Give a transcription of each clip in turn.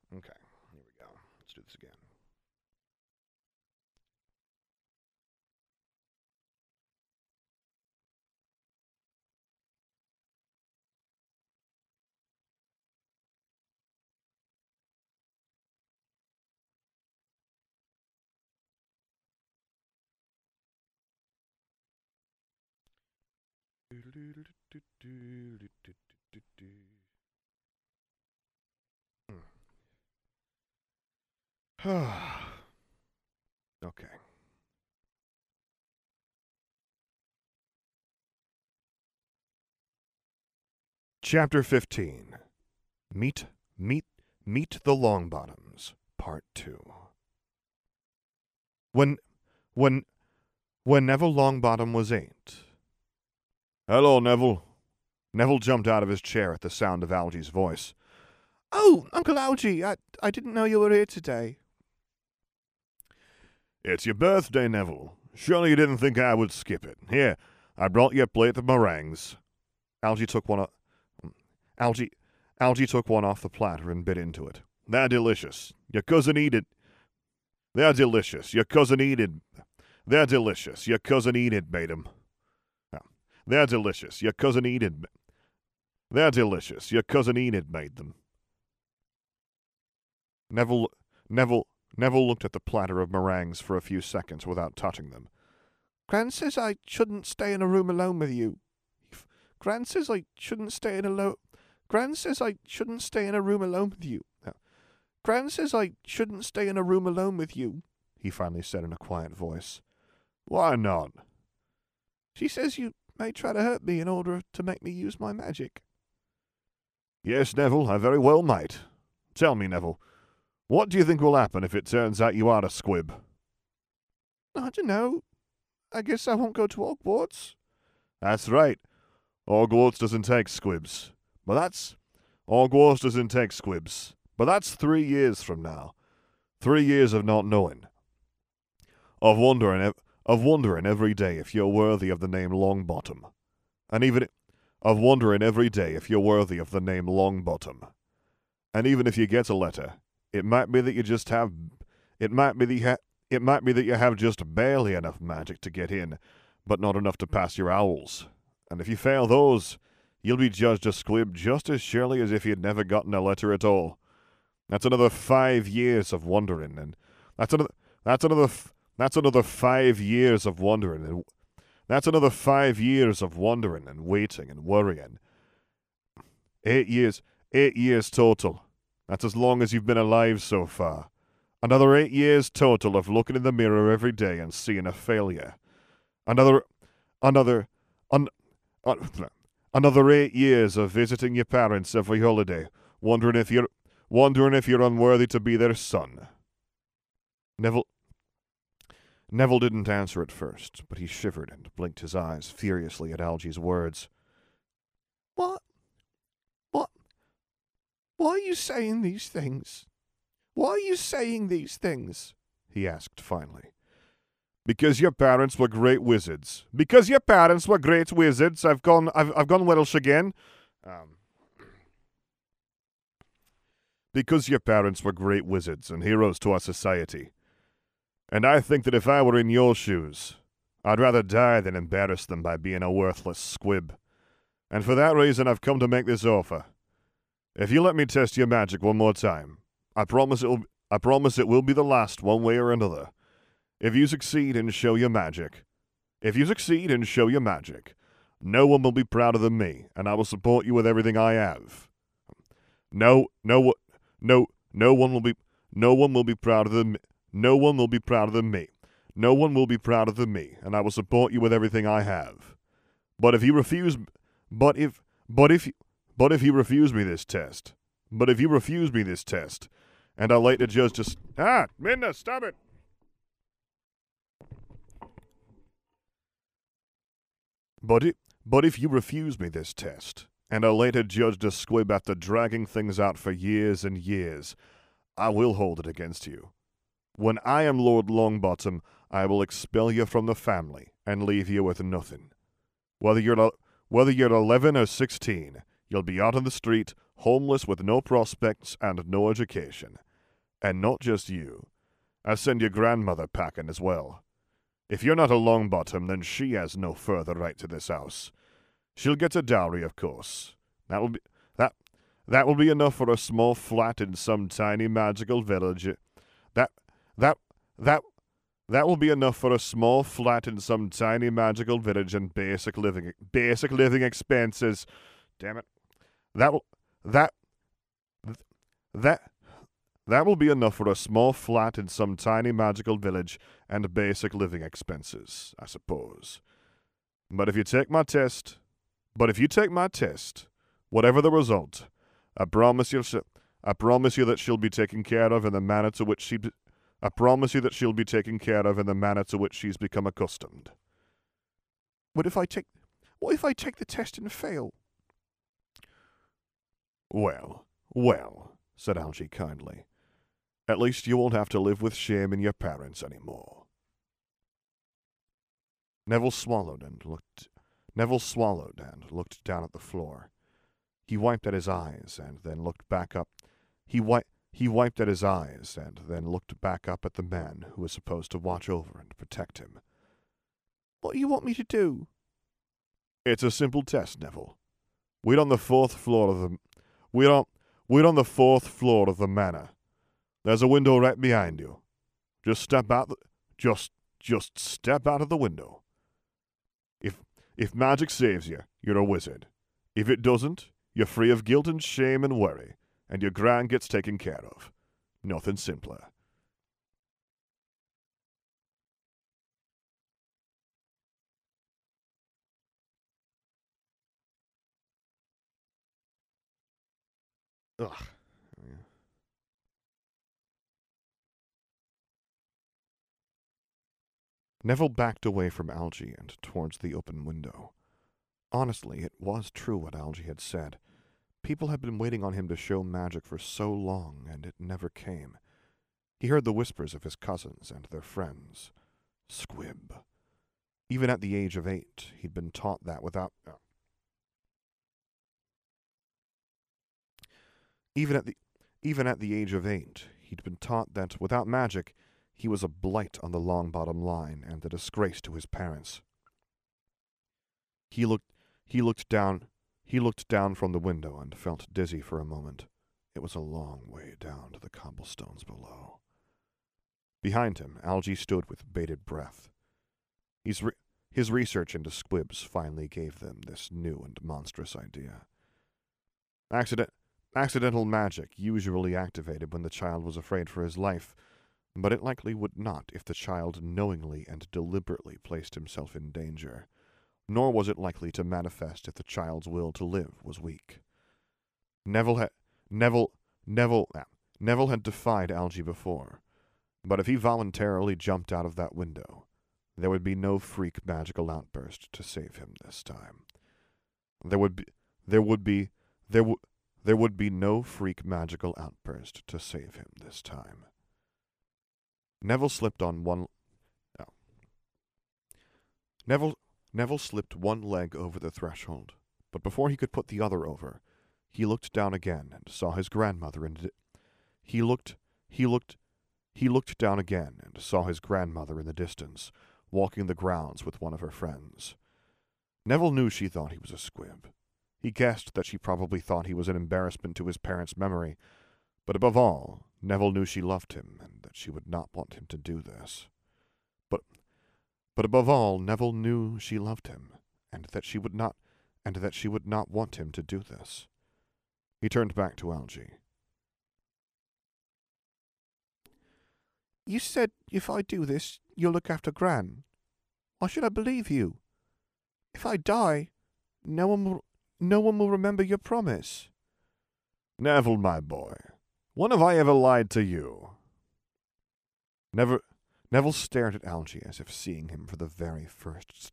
Okay, here we go. Let's do this again. Okay. Chapter 15. Meet, meet, meet the Longbottoms, Part 2. When, when, when Neville Longbottom was 8. Hello, Neville. Neville jumped out of his chair at the sound of Algy's voice. Oh, Uncle Algy, I didn't know you were here today. It's your birthday, Neville. Surely you didn't think I would skip it. Here, I brought you a plate of meringues. Algy took one off the platter and bit into it. They're delicious. Your cousin Enid. They're delicious. Your cousin Enid. They're delicious. Your cousin Enid made them. They're delicious. Your cousin Enid. They're delicious. Your cousin Enid made them. Neville looked at the platter of meringues for a few seconds without touching them. Gran says I shouldn't stay in a room alone with you. Gran says I shouldn't stay in a room alone with you. Gran says I shouldn't stay in a room alone with you, he finally said in a quiet voice. Why not? She says you may try to hurt me in order to make me use my magic. Yes, Neville, I very well might. Tell me, Neville, what do you think will happen if it turns out you are a squib? I don't know. I guess I won't go to Hogwarts. That's right. Hogwarts doesn't take squibs. Hogwarts doesn't take squibs. But that's 3 years from now. 3 years of not knowing. Of wondering every day if you're worthy of the name Longbottom. And even of wondering every day if you're worthy of the name Longbottom. And even if you get a letter, it might be that you have just barely enough magic to get in, but not enough to pass your owls. And if you fail those, you'll be judged a squib just as surely as if you'd never gotten a letter at all. That's another 5 years of wondering, and that's another 5 years of wondering, and that's another 5 years of wondering and waiting and worrying. 8 years total. That's as long as you've been alive so far. Another 8 years total of looking in the mirror every day and seeing a failure. Another 8 years of visiting your parents every holiday, wondering if you're unworthy to be their son. Neville didn't answer at first, but he shivered and blinked his eyes furiously at Algy's words. What? Why are you saying these things? Why are you saying these things? He asked finally. Because your parents were great wizards. Because your parents were great wizards. I've gone Welsh again. Because your parents were great wizards and heroes to our society. And I think that if I were in your shoes, I'd rather die than embarrass them by being a worthless squib. And for that reason I've come to make this offer. If you let me test your magic one more time, I promise it will be the last one way or another. If you succeed and show your magic, no one will be prouder than me, and I will support you with everything I have. No one will be prouder than me. No one will be prouder than me. No one will be prouder than me, and I will support you with everything I have. But if you refuse me this test, and I'll let the judge just Minna, stop it. But if you refuse me this test, and are later judged a squib after dragging things out for years and years, I will hold it against you. When I am Lord Longbottom, I will expel you from the family and leave you with nothing. Whether you're 11 or 16, You'll be out on the street, homeless with no prospects and no education. And not just you. I'll send your grandmother packing as well. If you're not a Longbottom, then she has no further right to this house. She'll get a dowry, of course. That will be enough for a small flat in some tiny magical village. That will be enough for a small flat in some tiny magical village and basic living expenses. Damn it. That will be enough for a small flat in some tiny magical village and basic living expenses, I suppose. But if you take my test, whatever the result, I promise you that she'll be taken care of in the manner to which she's become accustomed. What if I take the test and fail? Well, said Algy kindly. At least you won't have to live with shame in your parents anymore. Neville swallowed and looked down at the floor. He wiped at his eyes and then looked back up. He wiped at his eyes and then looked back up at the man who was supposed to watch over and protect him. What do you want me to do? It's a simple test, Neville. We're on the fourth floor of the manor. There's a window right behind you. Just step out of the window. If magic saves you, you're a wizard. If it doesn't, you're free of guilt and shame and worry, and your gran gets taken care of. Nothing simpler. Ugh. Neville backed away from Algy and towards the open window. Honestly, it was true what Algy had said. People had been waiting on him to show magic for so long, and it never came. He heard the whispers of his cousins and their friends. Squib. Even at the age of 8, he'd been taught that without... Even at the age of 8, he'd been taught that without magic, he was a blight on the Longbottom line and a disgrace to his parents. He looked down from the window and felt dizzy for a moment. It was a long way down to the cobblestones below. Behind him, Algy stood with bated breath. His research into squibs finally gave them this new and monstrous idea. Accidental magic usually activated when the child was afraid for his life, but it likely would not if the child knowingly and deliberately placed himself in danger, nor was it likely to manifest if the child's will to live was weak. Neville had defied Algy before, but if he voluntarily jumped out of that window, there would be no freak magical outburst to save him this time. There would be no freak magical outburst to save him this time. Neville slipped one leg over the threshold, but before he could put the other over, he looked down again and saw his grandmother He looked down again and saw his grandmother in the distance, walking the grounds with one of her friends. Neville knew she thought he was a squib. He guessed that she probably thought he was an embarrassment to his parents' memory, but above all, Neville knew she loved him and that she would not want him to do this. But above all, Neville knew she loved him, and that she would not want him to do this. He turned back to Algy. You said if I do this, you'll look after Gran. Why should I believe you? If I die, no one will remember your promise. Neville, my boy, when have I ever lied to you? Neville stared at Algy as if seeing him for the very first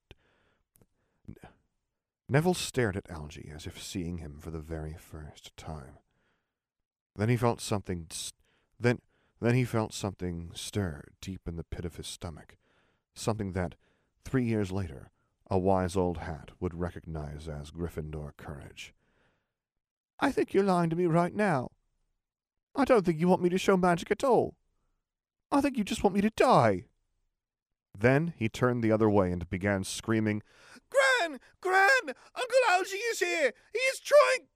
time. Then he felt something stir deep in the pit of his stomach, something that, 3 years later, a wise old hat would recognize as Gryffindor courage. I think you're lying to me right now. I don't think you want me to show magic at all. I think you just want me to die." Then he turned the other way and began screaming, "Gran! Gran! Uncle Algy is here! He is trying...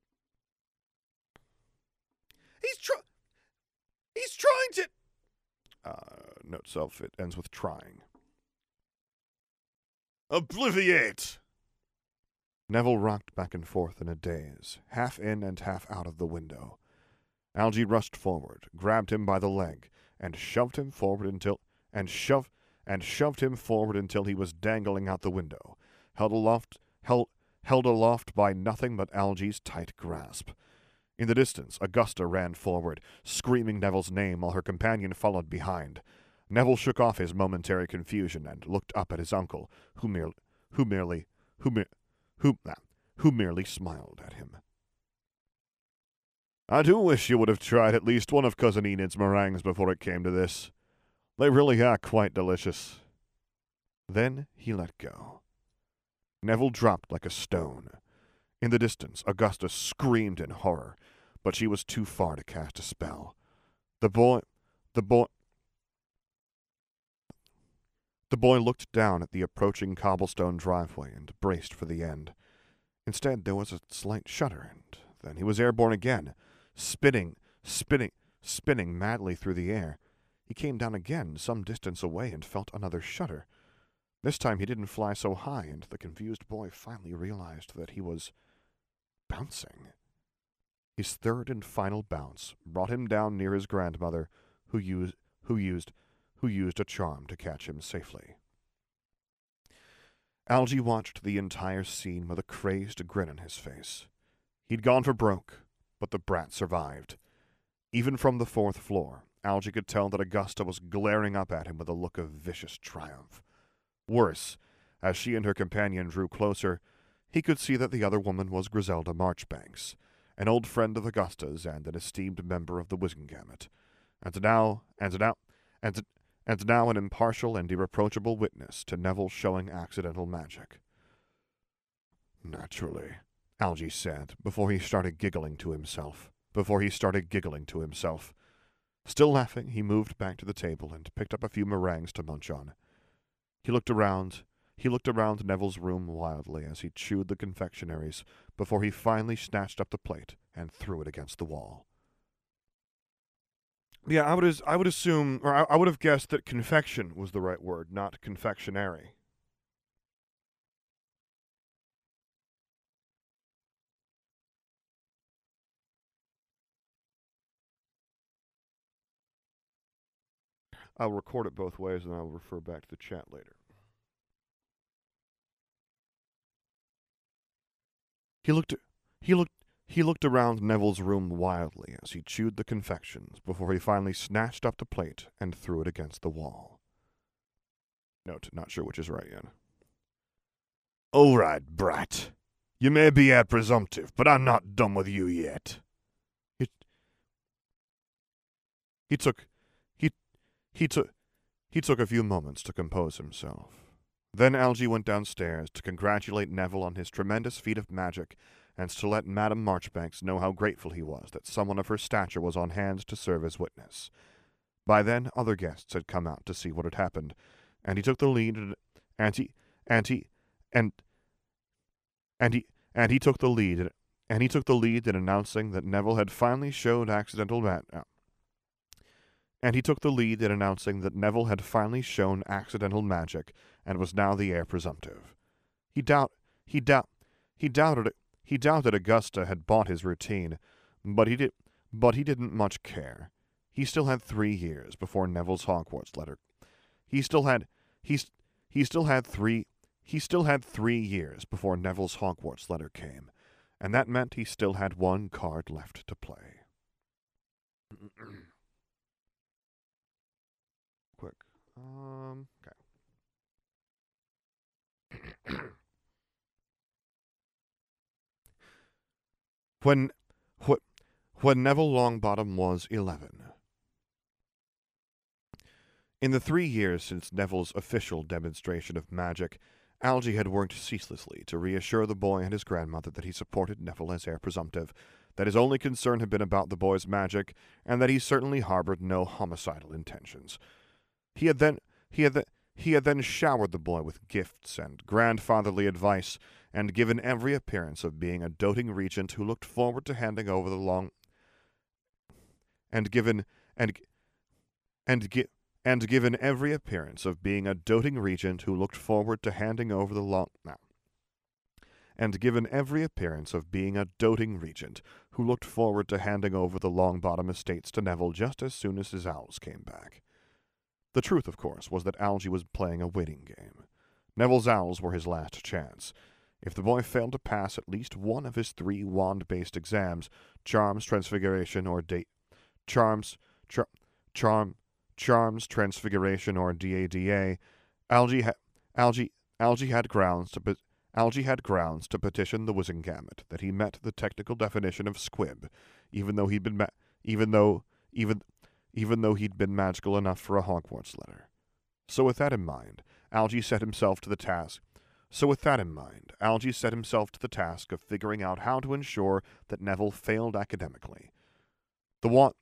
He's trying to..." Note self, it ends with trying. "Obliviate!" Neville rocked back and forth in a daze, half in and half out of the window. Algy rushed forward, grabbed him by the leg, and shoved him forward until he was dangling out the window, held aloft by nothing but Algy's tight grasp. In the distance, Augusta ran forward, screaming Neville's name while her companion followed behind. Neville shook off his momentary confusion and looked up at his uncle, who merely smiled at him. "I do wish you would have tried at least one of Cousin Enid's meringues before it came to this. They really are quite delicious." Then he let go. Neville dropped like a stone. In the distance, Augusta screamed in horror, but she was too far to cast a spell. The boy looked down at the approaching cobblestone driveway and braced for the end. Instead, there was a slight shudder, and then he was airborne again, spinning madly through the air. He came down again some distance away and felt another shudder. This time he didn't fly so high, and the confused boy finally realized that he was bouncing. His third and final bounce brought him down near his grandmother, who used a charm to catch him safely. Algy watched the entire scene with a crazed grin on his face. He'd gone for broke, but the brat survived. Even from the 4th floor, Algy could tell that Augusta was glaring up at him with a look of vicious triumph. Worse, as she and her companion drew closer, he could see that the other woman was Griselda Marchbanks, an old friend of Augusta's and an esteemed member of the Wizengamot, and now an impartial and irreproachable witness to Neville showing accidental magic. "Naturally," Algy said, before he started giggling to himself. Still laughing, he moved back to the table and picked up a few meringues to munch on. He looked around Neville's room wildly as he chewed the confectionaries before he finally snatched up the plate and threw it against the wall. Yeah, I would assume, or I would have guessed that confection was the right word, not confectionery. I'll record it both ways and I'll refer back to the chat later. He looked around Neville's room wildly as he chewed the confections before he finally snatched up the plate and threw it against the wall. Note, not sure which is right yet. "All right, brat. You may be presumptive, but I'm not done with you yet." He took a few moments to compose himself. Then Algy went downstairs to congratulate Neville on his tremendous feat of magic and to let Madame Marchbanks know how grateful he was that someone of her stature was on hand to serve as witness. By then, other guests had come out to see what had happened, and he took the lead in announcing that Neville had finally shown accidental magic and was now the heir presumptive. He doubted Augusta had bought his routine, but he didn't much care. He still had 3 years before Neville's Hogwarts letter. He still had 3 years before Neville's Hogwarts letter came, and that meant he still had 1 card left to play. Quick. Okay. When Neville Longbottom was 11. In the 3 years since Neville's official demonstration of magic, Algy had worked ceaselessly to reassure the boy and his grandmother that he supported Neville as heir presumptive, that his only concern had been about the boy's magic, and that he certainly harbored no homicidal intentions. He had then showered the boy with gifts and grandfatherly advice, and given every appearance of being a doting regent who looked forward to handing over the long and given every appearance of being a doting regent who looked forward to handing over the long and given every appearance of being a doting regent who looked forward to handing over the Longbottom estates to Neville just as soon as his owls came back. The truth, of course, was that Algy was playing a waiting game. Neville's owls were his last chance. If the boy failed to pass at least one of his 3 wand-based exams, Charms, Transfiguration, or Charms, Transfiguration, or DADA, Algy had grounds to petition the Wizengamot that he met the technical definition of squib, even though he'd been magical enough for a Hogwarts letter. So with that in mind, Algy set himself to the task of figuring out how to ensure that Neville failed academically. The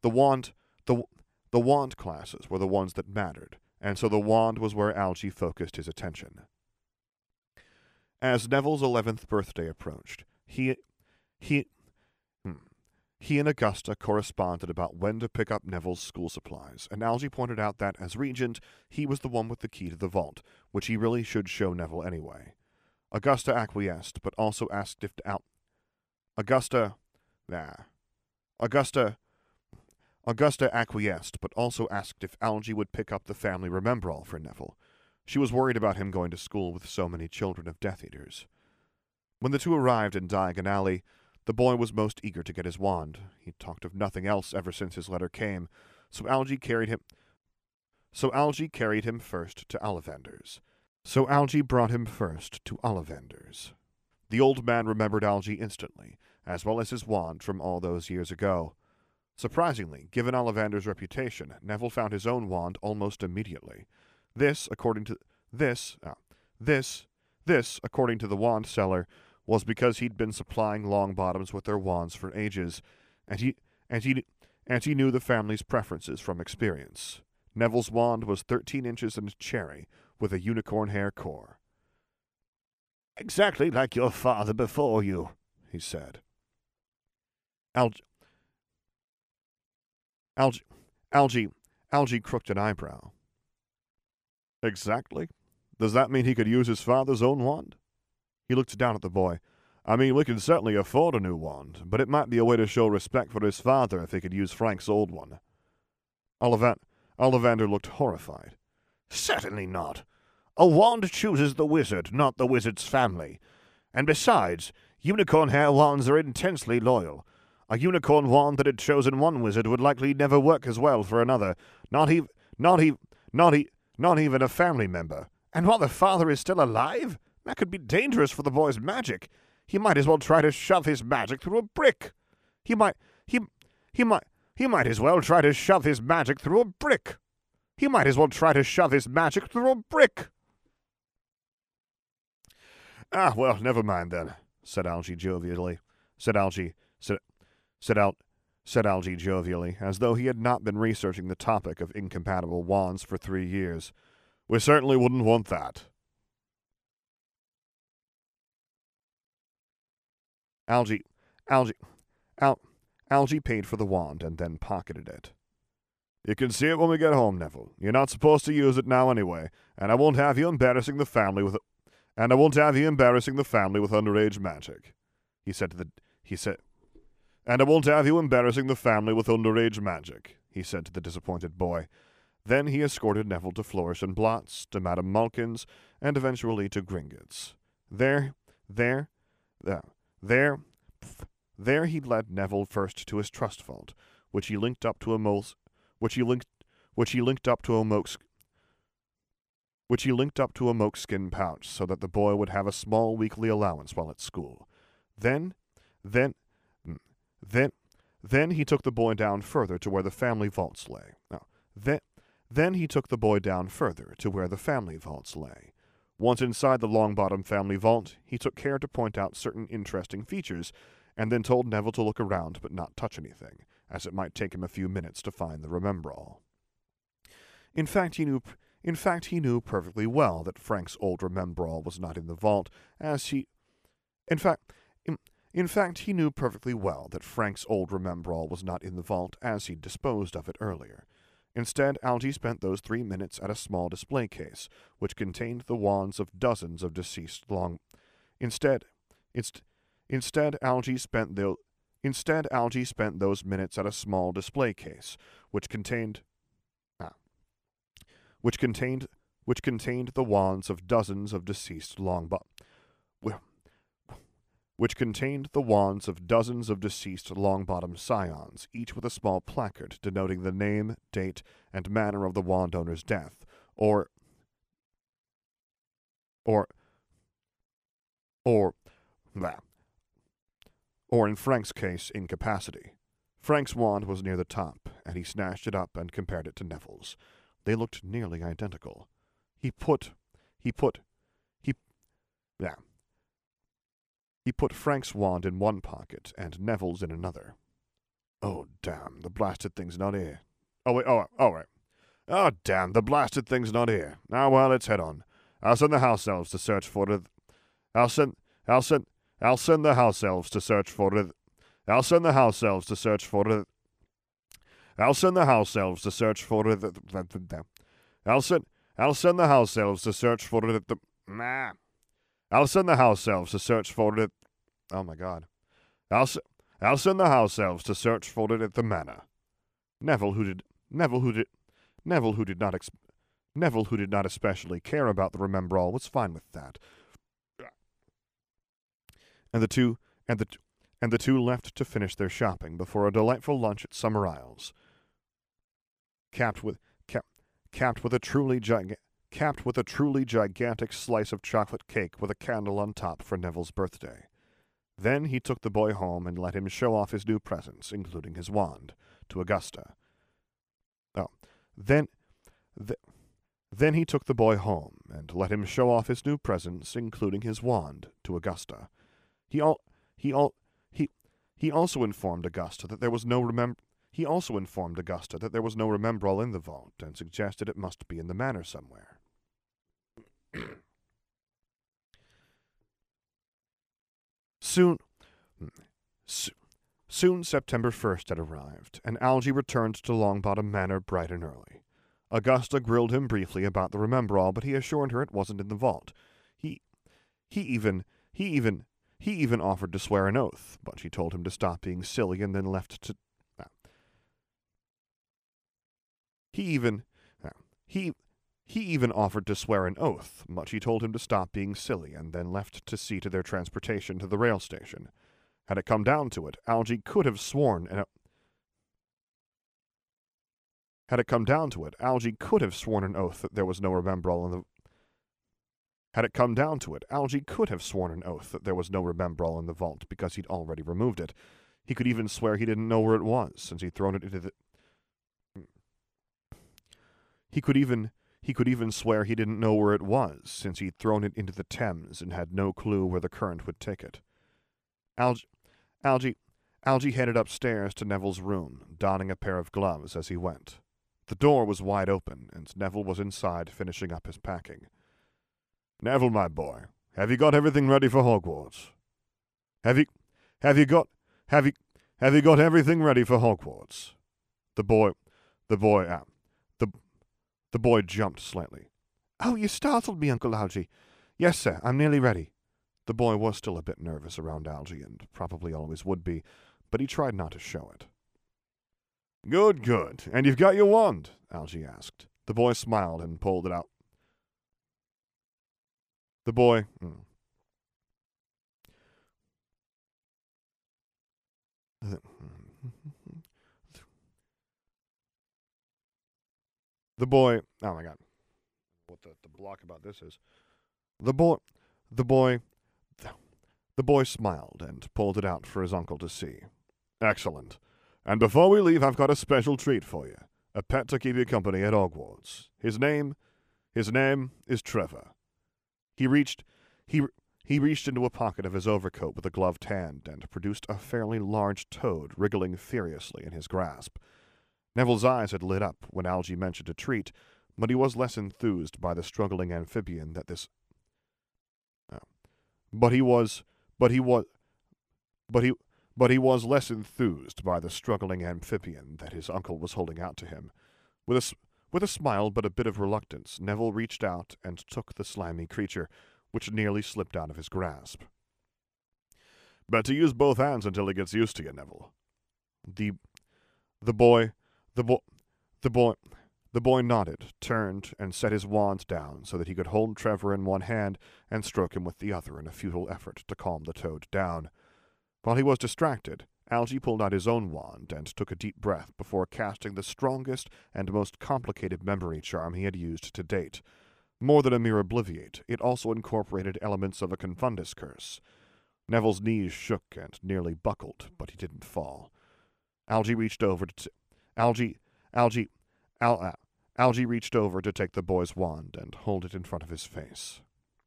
wand classes were the ones that mattered, and so the wand was where Algy focused his attention. As Neville's 11th birthday approached, he and Augusta corresponded about when to pick up Neville's school supplies, and Algy pointed out that, as regent, he was the one with the key to the vault, which he really should show Neville anyway. Augusta acquiesced, but also asked if Algy would pick up the family remembrall for Neville. She was worried about him going to school with so many children of Death Eaters. When the two arrived in Diagon Alley, the boy was most eager to get his wand. He'd talked of nothing else ever since his letter came, so Algy carried him first to Ollivander's. The old man remembered Algy instantly, as well as his wand from all those years ago. Surprisingly, given Ollivander's reputation, Neville found his own wand almost immediately. This, according to the wand seller, was because he'd been supplying Longbottoms with their wands for ages, and he knew the family's preferences from experience. Neville's wand was 13 inches and cherry, with a unicorn hair core. "Exactly like your father before you," he said. Algy crooked an eyebrow. "Exactly? Does that mean he could use his father's own wand?" He looked down at the boy. "I mean, we can certainly afford a new wand, but it might be a way to show respect for his father if he could use Frank's old one." Ollivander looked horrified. "Certainly not. A wand chooses the wizard, not the wizard's family. And besides, unicorn hair wands are intensely loyal. A unicorn wand that had chosen one wizard would likely never work as well for another, not even a family member. And while the father is still alive, that could be dangerous for the boy's magic. He might as well try to shove his magic through a brick. He might as well try to shove his magic through a brick. "Ah, well, never mind then," said Algy jovially, as though he had not been researching the topic of incompatible wands for 3 years. "We certainly wouldn't want that." Algy paid for the wand and then pocketed it. "You can see it when we get home, Neville. You're not supposed to use it now anyway, and I won't have you embarrassing the family with underage magic," he said to the disappointed boy. Then he escorted Neville to Flourish and Blotts, to Madame Malkin's, and eventually to Gringotts. There he led Neville first to his trust vault, which he linked up to a moleskin pouch, so that the boy would have a small weekly allowance while at school. Then he took the boy down further to where the family vaults lay. Once inside the Longbottom family vault, he took care to point out certain interesting features, and then told Neville to look around but not touch anything, as it might take him a few minutes to find the Remembrall. In fact, he knew perfectly well that Frank's old Remembrall was not in the vault, he knew perfectly well that Frank's old Remembrall was not in the vault, as he'd disposed of it earlier. Instead, Algy spent those 3 minutes at a small display case, which contained the wands of dozens of deceased Instead, Algy spent those minutes at a small display case, which contained the wands of dozens of deceased Longbottom scions, each with a small placard denoting the name, date, and manner of the wand owner's death, or in Frank's case, incapacity. Frank's wand was near the top, and he snatched it up and compared it to Neville's. They looked nearly identical. He put Frank's wand in one pocket and Neville's in another. Oh, damn, the blasted thing's not here. Oh, wait, all right. Oh, damn, the blasted thing's not here. Ah, well, let's head on. I'll send the house elves to search for it. I'll send the house elves to search for it. I'll send the house elves to search for it. I'll send the house elves to search for it. I'll send the house elves to search for it. I'll send the house elves to search for it. Oh my God. I'll send the house elves to search for it at the manor. Neville, who did not especially care about the Remembrall, was fine with that. And the two left to finish their shopping before a delightful lunch at Summer Isles, capped with a truly gigantic slice of chocolate cake with a candle on top for Neville's birthday. Then he took the boy home and let him show off his new presents, including his wand, to Augusta. Then he took the boy home and let him show off his new presents, including his wand, to Augusta. He also informed Augusta that there was no Remembrall in the vault, and suggested it must be in the manor somewhere. Soon September 1st had arrived, and Algy returned to Longbottom Manor bright and early. Augusta grilled him briefly about the Remembrall, but he assured her it wasn't in the vault. He even offered to swear an oath, but she told him to stop being silly and then left to... He even offered to swear an oath, but she told him to stop being silly and then left to see to their transportation to the rail station. Had it come down to it, Algy could have sworn an oath that there was no Remembrall in the... Had it come down to it, Algy could have sworn an oath that there was no Remembrall in the vault because he'd already removed it. He could even swear he didn't know where it was, since he'd thrown it into the... He could even swear he didn't know where it was, since he'd thrown it into the Thames and had no clue where the current would take it. Algy headed upstairs to Neville's room, donning a pair of gloves as he went. The door was wide open, and Neville was inside finishing up his packing. "Neville, my boy, have you got everything ready for Hogwarts? Have you got everything ready for Hogwarts?" The boy jumped slightly. "Oh, you startled me, Uncle Algy. Yes, sir, I'm nearly ready." The boy was still a bit nervous around Algy, and probably always would be, but he tried not to show it. "Good, good. And you've got your wand?" Algy asked. The boy smiled and pulled it out. The boy... Oh my God. What the block about this is. The boy smiled and pulled it out for his uncle to see. "Excellent. And before we leave, I've got a special treat for you. A pet to keep you company at Hogwarts. His name is Trevor. He reached he reached into a pocket of his overcoat with a gloved hand and produced a fairly large toad wriggling furiously in his grasp. Neville's eyes had lit up when Algy mentioned a treat, but he was less enthused by the struggling amphibian that this. But he was less enthused by the struggling amphibian that his uncle was holding out to him. With a smile but a bit of reluctance, Neville reached out and took the slimy creature, which nearly slipped out of his grasp. Better use both hands until he gets used to you, Neville. The boy nodded, turned, and set his wand down so that he could hold Trevor in one hand and stroke him with the other in a futile effort to calm the toad down. While he was distracted, Algy pulled out his own wand and took a deep breath before casting the strongest and most complicated memory charm he had used to date. More than a mere obliviate, it also incorporated elements of a Confundus curse. Neville's knees shook and nearly buckled, but he didn't fall. Algy reached over to take the boy's wand and hold it in front of his face.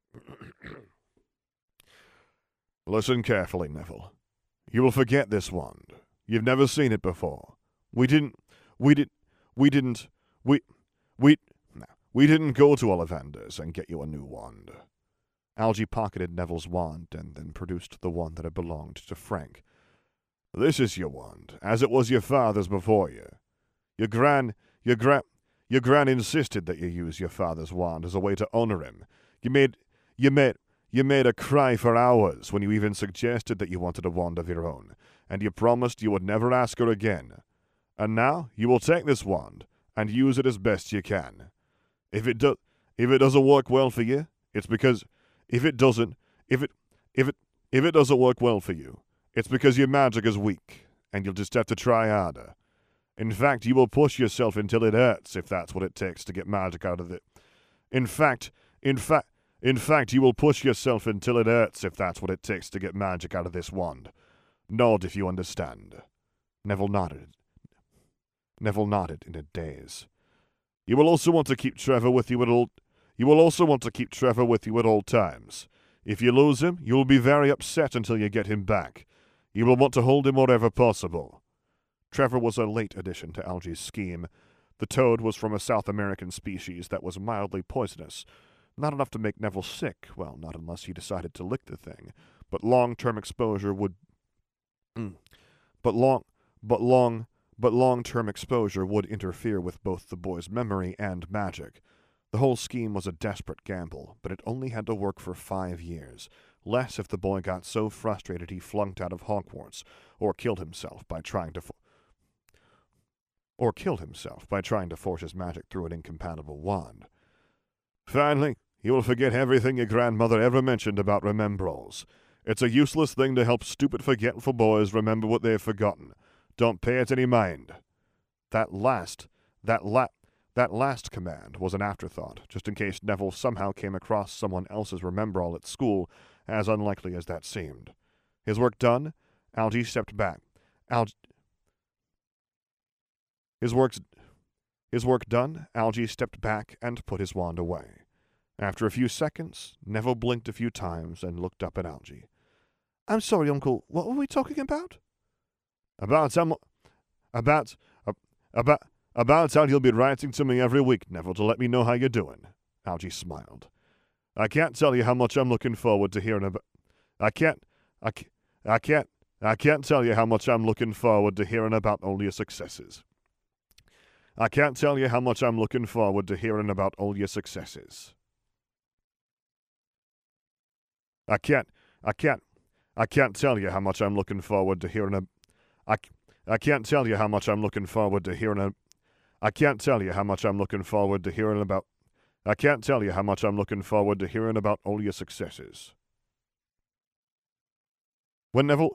Listen carefully, Neville. You will forget this wand. You've never seen it before. We didn't go to Ollivander's and get you a new wand. Algy pocketed Neville's wand and then produced the one that had belonged to Frank. This is your wand, as it was your father's before you. Your gran insisted that you use your father's wand as a way to honor him. You made her cry for hours when you even suggested that you wanted a wand of your own, and you promised you would never ask her again. And now you will take this wand and use it as best you can. If it doesn't work well for you, it's because if it doesn't work well for you, it's because your magic is weak, and you'll just have to try harder. In fact, you will push yourself until it hurts if that's what it takes to get magic out of it. In fact, you will push yourself until it hurts if that's what it takes to get magic out of this wand. Nod if you understand. Neville nodded in a daze. You will also want to keep Trevor with you at all times. If you lose him, you will be very upset until you get him back. You will want to hold him wherever possible. Trevor was a late addition to Algy's scheme. The toad was from a South American species that was mildly poisonous. Not enough to make Neville sick, well, not unless he decided to lick the thing, but long-term exposure would long-term exposure would interfere with both the boy's memory and magic. The whole scheme was a desperate gamble, but it only had to work for 5 years, less if the boy got so frustrated he flunked out of Hogwarts, or killed himself by trying to force his magic through an incompatible wand. Finally, you will forget everything your grandmother ever mentioned about remembrals. It's a useless thing to help stupid forgetful boys remember what they've forgotten. Don't pay it any mind. That last command was an afterthought, just in case Neville somehow came across someone else's remembrall at school, as unlikely as that seemed. His work done, Algy stepped back. His work done, Algy stepped back and put his wand away. After a few seconds, Neville blinked a few times and looked up at Algy. "I'm sorry, Uncle, what were we talking about?" About how you'll be writing to me every week, Neville, to let me know how you're doing. Algy smiled. I can't tell you how much I'm looking forward to hearing about. I can't tell you how much I'm looking forward to hearing about all your successes. I can't tell you how much I'm looking forward to hearing about all your successes. I can't tell you how much I'm looking forward to hearing I can't tell you how much I'm looking forward to hearing I can't tell you how much I'm looking forward to hearing about I can't tell you how much I'm looking forward to hearing about all your successes. When Neville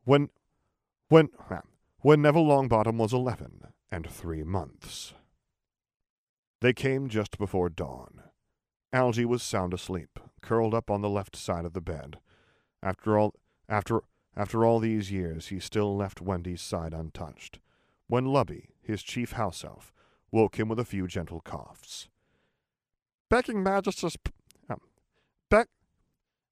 Longbottom was 11 and 3 months. They came just before dawn. Algy was sound asleep, curled up on the left side of the bed. After all these years, he still left Wendy's side untouched, when Lubby, his chief house elf, woke him with a few gentle coughs. Begging Majesty's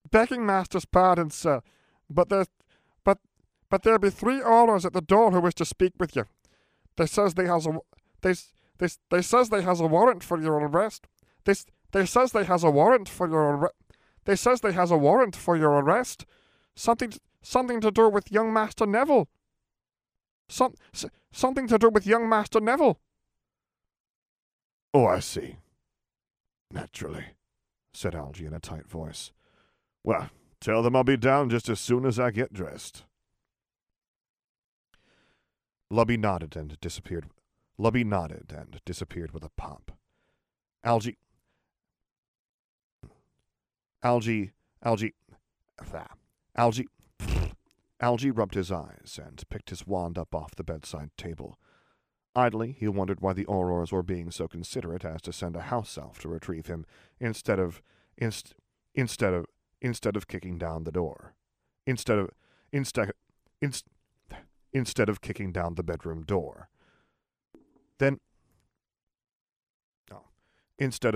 Begging master's pardon, sir, but there be 3 Aurors at the door who wish to speak with you. They says they has a they says they has a warrant for your arrest. They says they has a warrant for your They says they has a warrant for your arrest. Something to do with young Master Neville. Something to do with young Master Neville. Oh, I see. Naturally, said Algy in a tight voice. Well, tell them I'll be down just as soon as I get dressed. Lubby nodded and disappeared with a pop. Algy rubbed his eyes and picked his wand up off the bedside table. Idly, he wondered why the Aurors were being so considerate as to send a house elf to retrieve him instead of kicking down the door. Instead of kicking down the bedroom door. Instead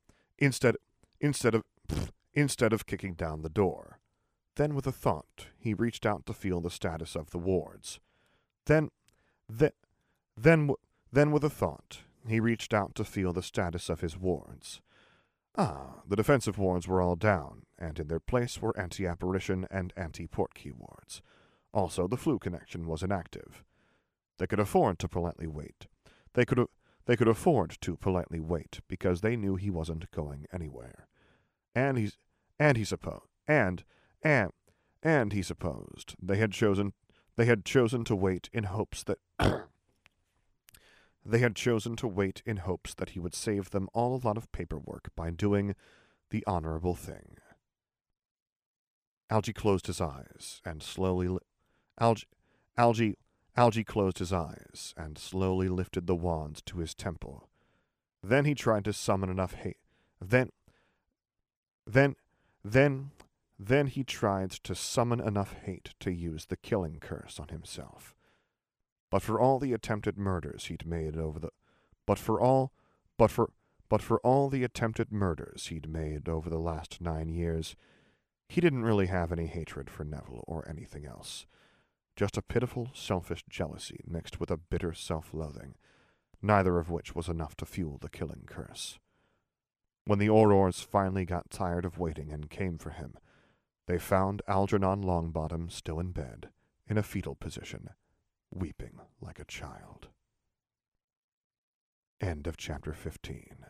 of kicking down the door. Then, with a thought, he reached out to feel the status of the wards. Then with a thought, he reached out to feel the status of his wards. The defensive wards were all down, and in their place were anti-apparition and anti-portkey wards. Also, the flu connection was inactive. They could afford to politely wait. They could afford to politely wait because they knew he wasn't going anywhere. And he supposed they had chosen to wait in hopes that he would save them all a lot of paperwork by doing the honorable thing. Algy closed his eyes and slowly Algy closed his eyes and slowly lifted the wand to his temple. Then he tried to summon enough hate. Then he tried to summon enough hate to use the killing curse on himself. But for all the attempted murders he'd made over the last 9 years, he didn't really have any hatred for Neville or anything else. Just a pitiful, selfish jealousy mixed with a bitter self-loathing, neither of which was enough to fuel the killing curse. When the Aurors finally got tired of waiting and came for him, they found Algernon Longbottom still in bed, in a fetal position, weeping like a child. End of chapter 15.